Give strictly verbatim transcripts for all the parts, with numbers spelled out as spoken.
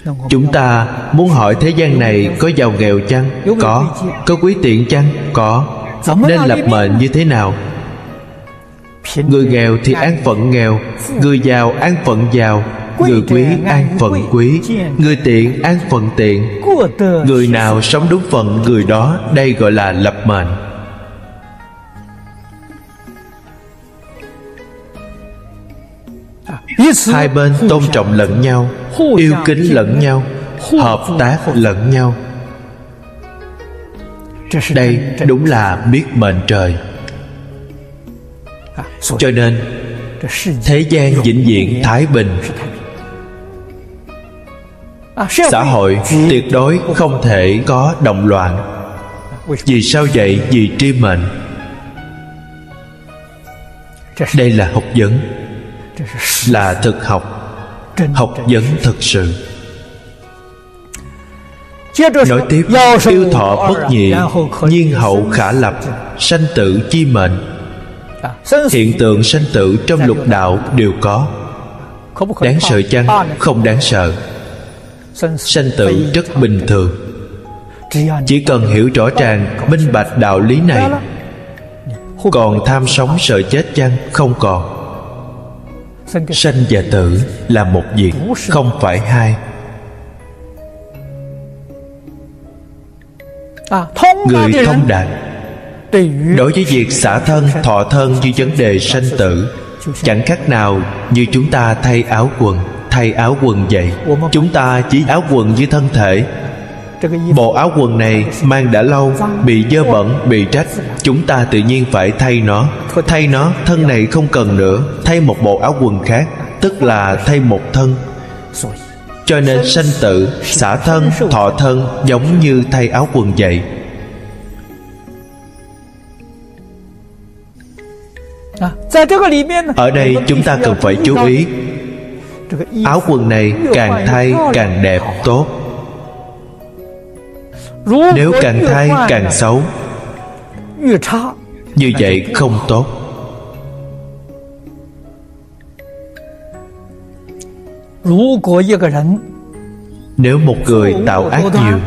Chúng ta muốn hỏi thế gian này có giàu nghèo chăng? Có. Có quý tiện chăng? Có. Nên lập mệnh như thế nào? Người nghèo thì an phận nghèo, người giàu an phận giàu, người quý an phận quý, người tiện an phận tiện. Người nào sống đúng phận người đó, đây gọi là lập mệnh. Hai bên tôn trọng lẫn nhau, yêu kính lẫn nhau, hợp tác lẫn nhau. Đây đúng là biết mệnh trời. Cho nên thế gian vĩnh viễn thái bình. Xã hội tuyệt đối không thể có động loạn. Vì sao vậy? Vì tri mệnh. Đây là học vấn, là thực học, học vấn thực sự. Nói tiếp, yêu thọ bất nhị, nhiên hậu khả lập, sanh tử chi mệnh. Hiện tượng sanh tử trong lục đạo đều có. Đáng sợ chăng? Không đáng sợ. Sanh tử rất bình thường. Chỉ cần hiểu rõ ràng, minh bạch đạo lý này. Còn tham sống sợ chết chăng? Không còn. Sanh và tử là một việc, không phải hai. Người thông đạt đối với việc xả thân, thọ thân như vấn đề sanh tử, chẳng khác nào như chúng ta thay áo quần. Thay áo quần vậy, chúng ta chỉ áo quần với thân thể. Bộ áo quần này mang đã lâu, bị dơ bẩn, bị trách, chúng ta tự nhiên phải thay nó. Thay nó, thân này không cần nữa, thay một bộ áo quần khác, tức là thay một thân. Cho nên sanh tử, xả thân, thọ thân giống như thay áo quần vậy. Ở đây chúng ta cần phải chú ý, áo quần này càng thay càng đẹp, tốt. Nếu càng thay càng xấu, như vậy không tốt. Nếu một người tạo ác nhiều,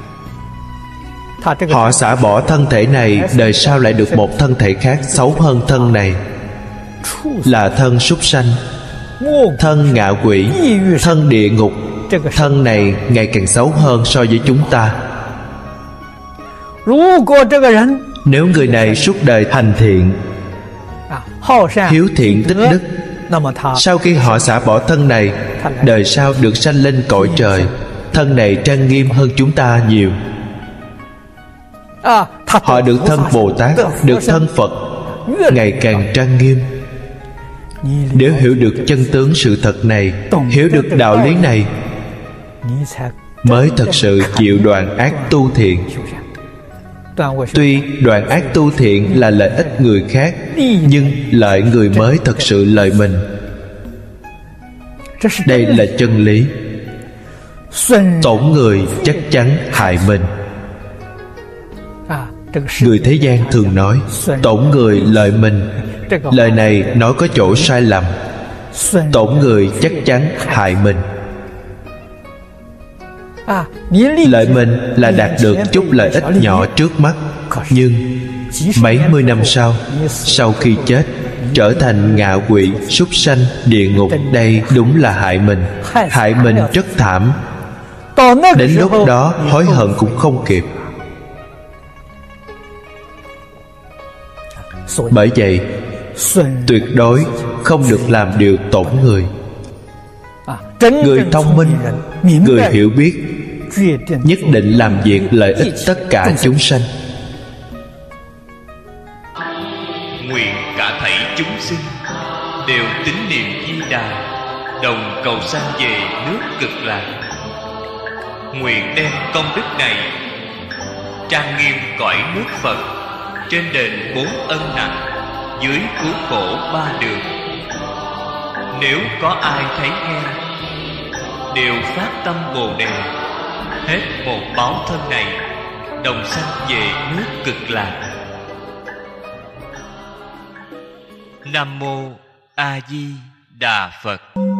họ xả bỏ thân thể này, đời sau lại được một thân thể khác xấu hơn thân này, là thân súc sanh, thân ngạ quỷ, thân địa ngục. Thân này ngày càng xấu hơn so với chúng ta. Nếu người này suốt đời hành thiện, hiếu thiện tích đức, sau khi họ xả bỏ thân này, đời sau được sanh lên cõi trời. Thân này trang nghiêm hơn chúng ta nhiều. Họ được thân Bồ Tát, được thân Phật, ngày càng trang nghiêm. Nếu hiểu được chân tướng sự thật này, hiểu được đạo lý này, mới thật sự chịu đoạn ác tu thiện. Tuy đoạn ác tu thiện là lợi ích người khác, nhưng lợi người mới thật sự lợi mình. Đây là chân lý. Tổn người chắc chắn hại mình. Người thế gian thường nói tổn người lợi mình. Lời này nói có chỗ sai lầm. Tổn người chắc chắn hại mình. Lợi mình là đạt được chút lợi ích nhỏ trước mắt, nhưng mấy mươi năm sau, sau khi chết, trở thành ngạ quỷ, súc sanh, địa ngục. Đây đúng là hại mình. Hại mình rất thảm. Đến lúc đó hối hận cũng không kịp. Bởi vậy, tuyệt đối không được làm điều tổn người. Người thông minh, người hiểu biết, nhất định làm việc lợi ích tất cả chúng sanh. Nguyện cả thảy chúng sinh đều tín niệm Di Đà, đồng cầu sanh về nước Cực Lạc. Nguyện đem công đức này trang nghiêm cõi nước Phật, trên đền bốn ân nặng, dưới cứu khổ ba đường. Nếu có ai thấy nghe, đều phát tâm Bồ Đề, hết một báo thân này, đồng sanh về nước Cực Lạc. Nam mô A Di Đà Phật.